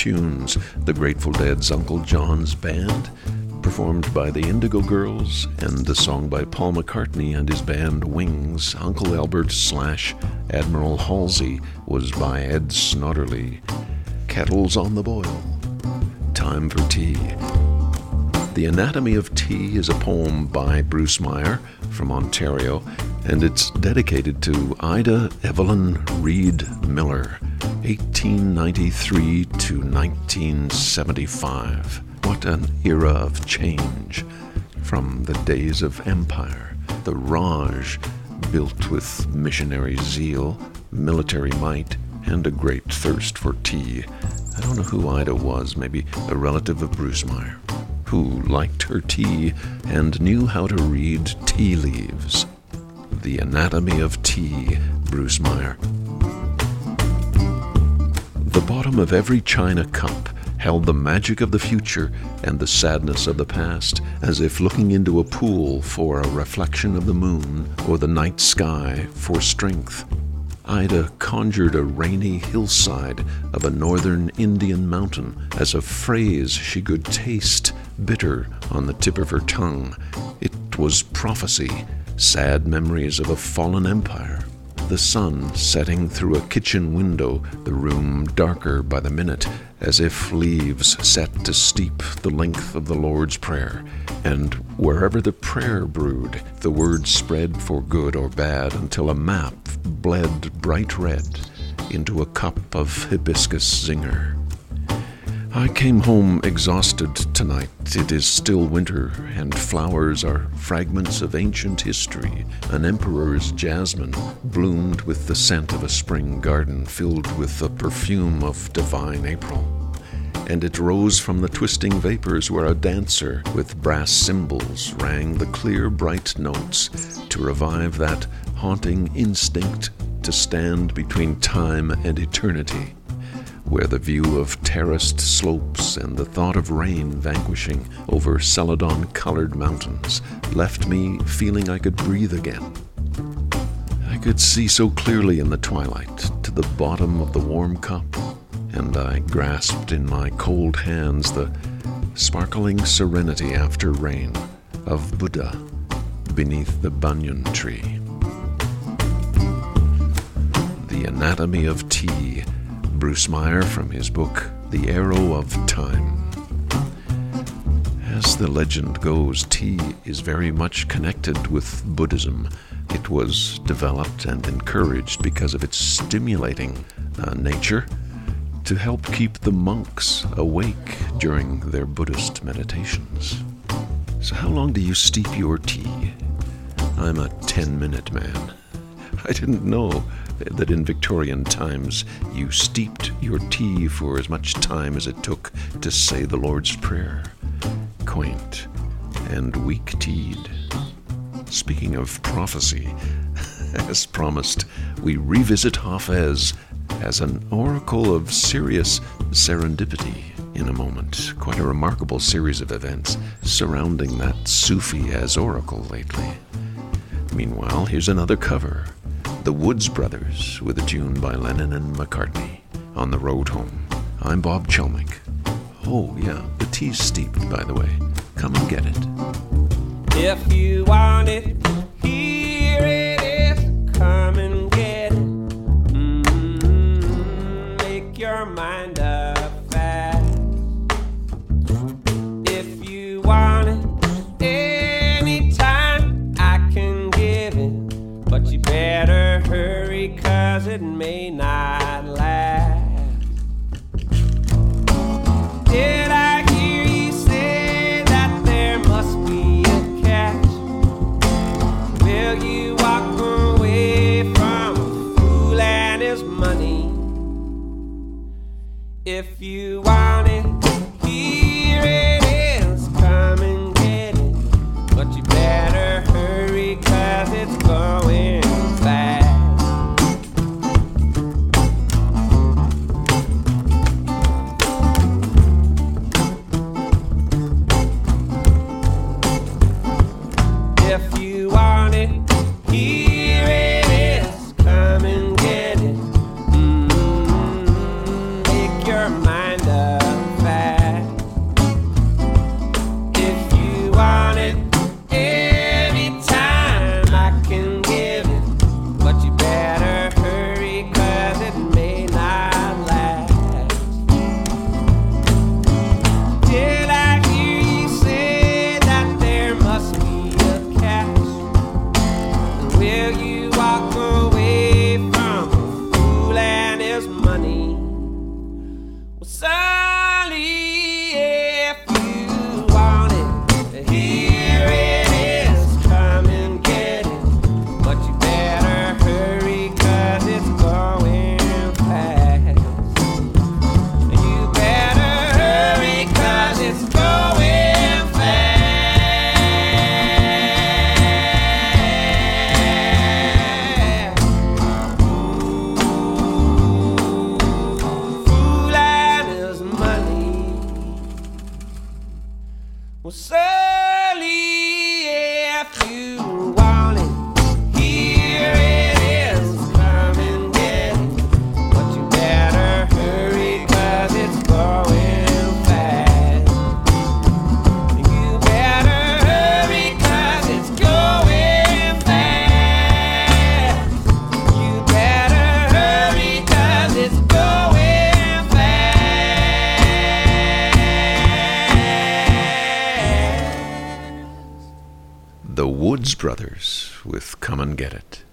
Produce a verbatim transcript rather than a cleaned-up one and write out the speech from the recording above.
Tunes, the Grateful Dead's Uncle John's Band, performed by the Indigo Girls, and the song by Paul McCartney and his band Wings, Uncle Albert slash Admiral Halsey, was by Ed Snodderly. Kettle's on the boil. Time for tea. The Anatomy of Tea is a poem by Bruce Meyer from Ontario, and it's dedicated to Ida Evelyn Reed Miller, eighteen ninety-three to nineteen seventy-five. What an era of change from the days of empire, the Raj, built with missionary zeal, military might, and a great thirst for tea. I don't know who Ida was, maybe a relative of Bruce Meyer, who liked her tea and knew how to read tea leaves. The Anatomy of Tea, Bruce Meyer. The bottom of every china cup held the magic of the future and the sadness of the past, as if looking into a pool for a reflection of the moon or the night sky for strength. Ida conjured a rainy hillside of a northern Indian mountain as a phrase she could taste bitter on the tip of her tongue. It was prophecy, sad memories of a fallen empire. The sun setting through a kitchen window, the room darker by the minute, as if leaves set to steep the length of the Lord's Prayer. And wherever the prayer brewed, the words spread for good or bad until a map bled bright red into a cup of hibiscus zinger. I came home exhausted tonight. It is still winter, and flowers are fragments of ancient history. An emperor's jasmine bloomed with the scent of a spring garden filled with the perfume of divine April. And it rose from the twisting vapors where a dancer with brass cymbals rang the clear, bright notes to revive that haunting instinct to stand between time and eternity, where the view of terraced slopes and the thought of rain vanquishing over celadon-colored mountains left me feeling I could breathe again. I could see so clearly in the twilight to the bottom of the warm cup, and I grasped in my cold hands the sparkling serenity after rain of Buddha beneath the banyan tree. The Anatomy of Tea, Bruce Meyer, from his book, The Arrow of Time. As the legend goes, tea is very much connected with Buddhism. It was developed and encouraged because of its stimulating uh, nature to help keep the monks awake during their Buddhist meditations. So how long do you steep your tea? I'm a ten-minute man. I didn't know that in Victorian times you steeped your tea for as much time as it took to say the Lord's Prayer. Quaint and weak-teed. Speaking of prophecy, as promised, we revisit Hafez as an oracle of serious serendipity in a moment. Quite a remarkable series of events surrounding that Sufi as oracle lately. Meanwhile, here's another cover. The Woods Brothers with a tune by Lennon and McCartney, On the Road Home. I'm Bob Chelmick. Oh, yeah, the tea's steeped, by the way. Come and get it. If you want it, here it is. Come and get it. Mm-hmm. Make your mind up fast. If you want it, anytime I can give it. But you better hurry, 'cause it may not last. Did I hear you say that there must be a catch? Will you walk away from a fool and his money? If you want it, here it is. Come and get it. But you better hurry, 'cause it's going fast. If you want it, here it is. Come and get it. Mm-hmm. Make your mind up. Well, Sully, if you want it, here it is, come and get it. But you better hurry, 'cause it's going fast. You better hurry, 'cause it's going fast. You better hurry, 'cause it's going fast. The Woods Brothers with Come and Get It.